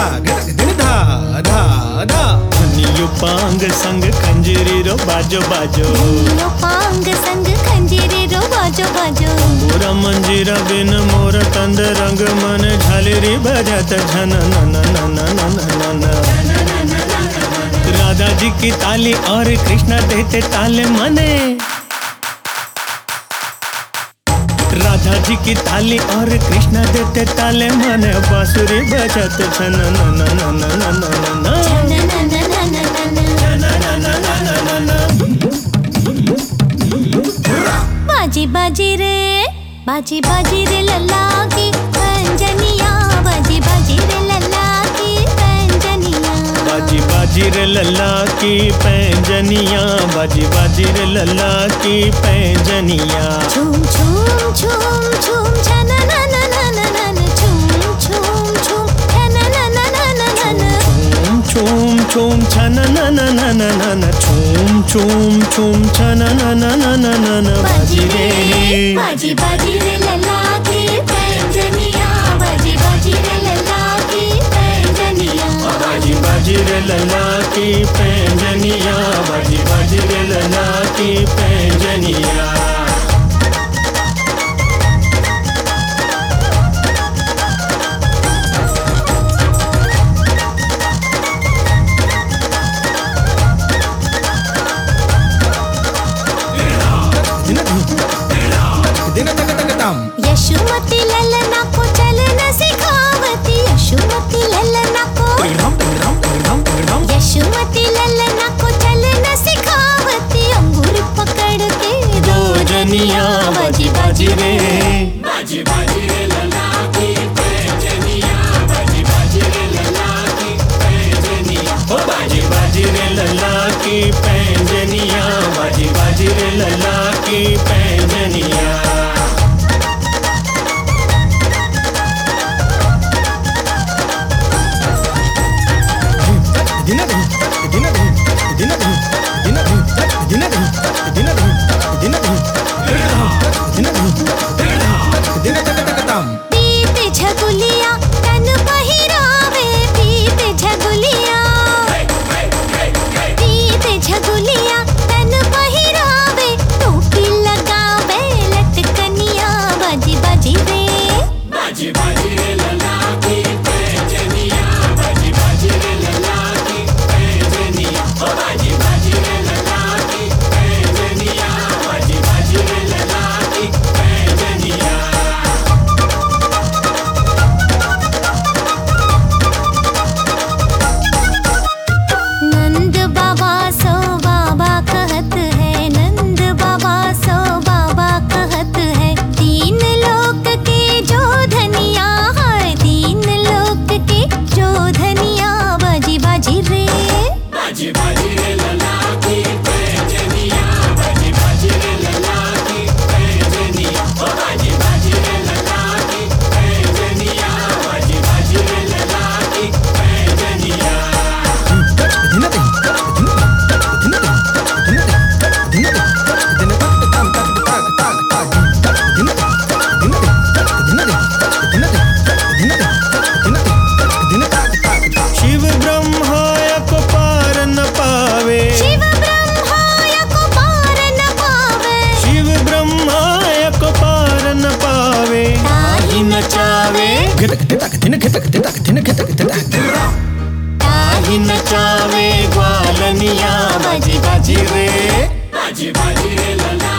धिन धा धा धा। धनियो पांग संग खंजरी रो बाजो बाजो। धनियो पांग संग खंजरी रो बाजो बाजो। पूरा मंजीरा बिन मोर तंद रंग मन झालेरी बजात झन न न न न न न न। राधा जी की ताली और कृष्णा देते ताले मने। राधा जी की ताली और कृष्णा देते ताले मने। बांसुरी बजत छन न न न न न न न। बाजी बाजी रे लल्ला की पंजनिया। बाजी बाजी रे लल्ला की पंजनिया। बाजी बाजी रे लल्ला की पैंजनिया। बाजी बाजी रे लल्ला की पैंजनिया। झूम झूम झूम झूम छन न न न न न। झूम झूम झूम छन न न न न न। छूम छूम छन न न न न न न। छूम छूम छूम छन न न न न न न। बाजी रे लल्ला की पैंजनिया। बाजी बाजी रे लल्ला की पैंजनिया। बाजी बाजी रे लल्ला की पैंजनिया। बाजी बाजी रे लल्ला की पैंजनिया। यशोमती ललना को चलना सिखावती। यशोमती ललना को। यशोमती ललना को चलना सिखावती। अंगूर पकड़ के दो जनिया। बाजी बाजी रे। बाजी बाजी रे लल्ला की पैंजनिया। बाजी बाजी रे लल्ला की पैंजनिया। ओ बाजी बाजी रे लल्ला की पैंजनिया। बाजी बाजी रे लल्ला की पैंजनिया। पीते झगुलिया तन पहिरावे। पीते झगुलिया। पीते झगुलिया तन पहिरावे। टोपी लगावे लटकनिया। बाजी बाजी रे। बाजी बाजी रे लल्ला की पैंजनिया। बाजी बाजी रे लल्ला की पैंजनिया। ओ बाजी बाजी रे लल्ला की पैंजनिया। बाजी बाजी रे लल्ला की पैंजनिया। नंद बाबा सो बाबा कहत है। नंद बाबा सो बाबा कहत है। तीन लोक के जो धनिया है। तीन लोक के जो धनिया। बाजी बाजी रे। बाजी बाजी रे लल्ला की पैंजनिया। बाजी बाजी रे लल्ला की पैंजनिया। ओ बाजी बाजी रे लल्ला की पैंजनिया। बाजी बाजी रे लल्ला की पैंजनिया। शिव ब्रह्मा को पार न पावे। शिव ब्रह्मा को पार न पावे। शिव ब्रह्मा को पार न पावे। ताहि नचावे। ताहि नचावे ग्वालनिया। बाजी बाजी रे। बाजी बाजी रे लल्ला